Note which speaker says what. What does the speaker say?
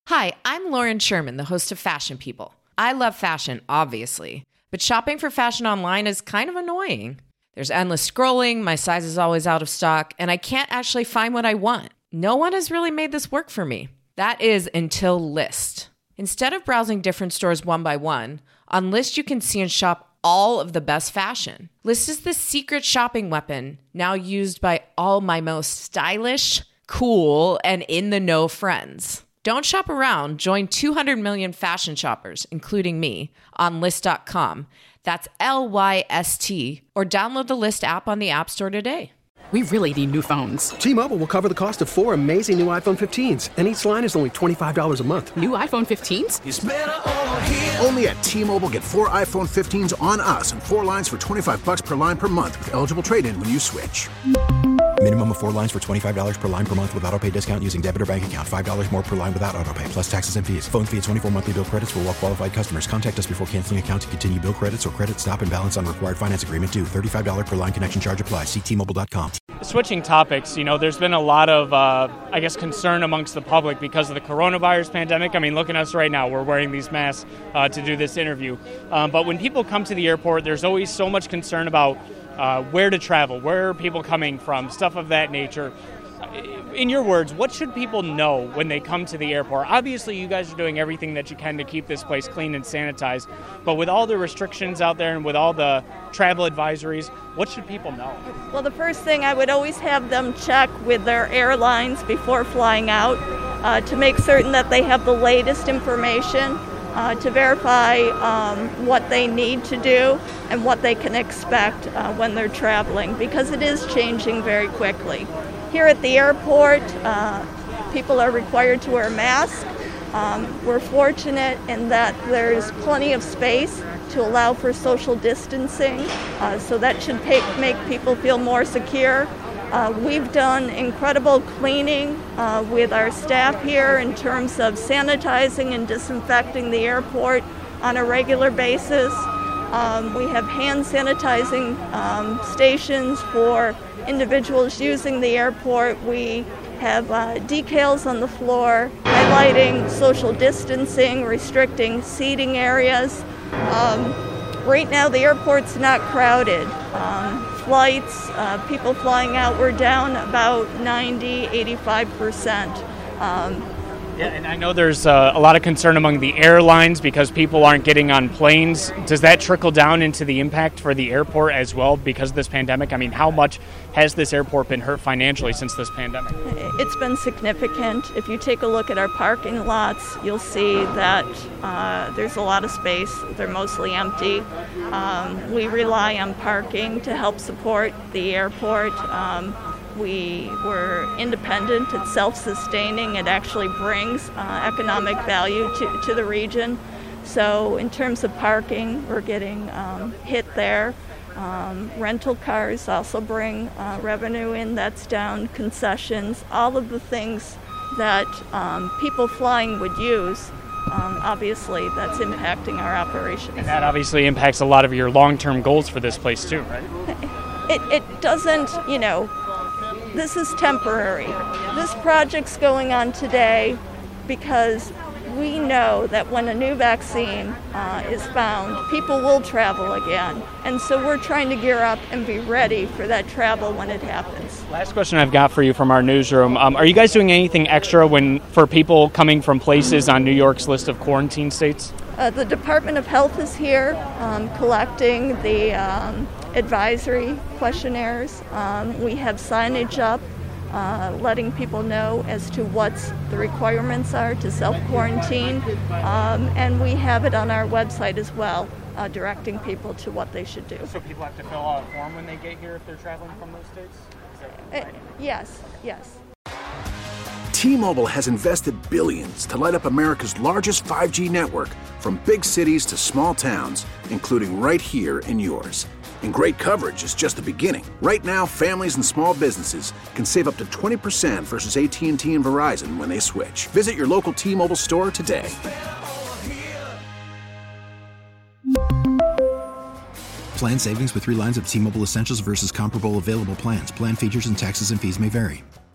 Speaker 1: Hi, I'm Lauren Sherman, the host of Fashion People. I love fashion, obviously, but shopping for fashion online is kind of annoying. There's endless scrolling, my size is always out of stock, and I can't actually find what I want. No one has really made this work for me. That is until Lyst. Instead of browsing different stores one by one, on Lyst you can see and shop all of the best fashion. Lyst is the secret shopping weapon, now used by all my most stylish, cool, and in-the-know friends. Don't shop around. Join 200 million fashion shoppers, including me, on Lyst.com. That's Lyst, or download the Lyst app on the App Store today.
Speaker 2: We really need new phones.
Speaker 3: T-Mobile will cover the cost of 4 amazing new iPhone 15s, and each line is only $25 a month.
Speaker 2: New iPhone 15s?
Speaker 4: It's better over here. Only at T-Mobile, get 4 iPhone 15s on us and 4 lines for $25 per line per month with eligible trade-in when you switch.
Speaker 5: Minimum of 4 lines for $25 per line per month with autopay discount using debit or bank account. $5 more per line without autopay, plus taxes and fees. Phone fee at 24 monthly bill credits for well-qualified customers. Contact us before canceling account to continue bill credits or credit stop and balance on required finance agreement due. $35 per line connection charge applies. See T-Mobile.com.
Speaker 6: Switching topics, there's been a lot of, concern amongst the public because of the coronavirus pandemic. I mean, look at us right now. We're wearing these masks to do this interview. But when people come to the airport, there's always so much concern about where to travel, where are people coming from, stuff of that nature. In your words, what should people know when they come to the airport? Obviously, you guys are doing everything that you can to keep this place clean and sanitized, but with all the restrictions out there and with all the travel advisories, what should people know?
Speaker 7: Well, the first thing, I would always have them check with their airlines before flying out to make certain that they have the latest information, to verify what they need to do and what they can expect when they're traveling, because it is changing very quickly. Here at the airport, people are required to wear a mask. We're fortunate in that there's plenty of space to allow for social distancing, so that should make people feel more secure. We've done incredible cleaning with our staff here in terms of sanitizing and disinfecting the airport on a regular basis. We have hand sanitizing stations for individuals using the airport. We have decals on the floor highlighting social distancing, restricting seating areas. Right now the airport's not crowded. Flights, people flying out, we're down about 85%.
Speaker 6: Yeah, and I know there's a lot of concern among the airlines because people aren't getting on planes. Does that trickle down into the impact for the airport as well because of this pandemic? I mean, how much has this airport been hurt financially since this pandemic?
Speaker 7: It's been significant. If you take a look at our parking lots, you'll see that there's a lot of space. They're mostly empty. We rely on parking to help support the airport. We were independent, it's self-sustaining, it actually brings economic value to the region. So in terms of parking, we're getting hit there. Rental cars also bring revenue in, that's down, concessions, all of the things that people flying would use. Obviously, that's impacting our operations.
Speaker 6: And that obviously impacts a lot of your long-term goals for this place too, right?
Speaker 7: It doesn't, this is temporary. This project's going on today because we know that when a new vaccine is found, people will travel again. And so we're trying to gear up and be ready for that travel when it happens.
Speaker 6: Last question I've got for you from our newsroom. Are you guys doing anything extra for people coming from places on New York's list of quarantine states?
Speaker 7: The Department of Health is here collecting the advisory questionnaires. We have signage up letting people know as to what the requirements are to self-quarantine, and we have it on our website as well, directing people to what they should do.
Speaker 6: So people have to fill out a form when they get here if they're traveling from those states?
Speaker 7: Yes.
Speaker 4: T-Mobile has invested billions to light up America's largest 5G network, from big cities to small towns, including right here in yours. And great coverage is just the beginning. Right now, families and small businesses can save up to 20% versus AT&T and Verizon when they switch. Visit your local T-Mobile store today.
Speaker 5: Plan savings with 3 lines of T-Mobile Essentials versus comparable available plans. Plan features and taxes and fees may vary.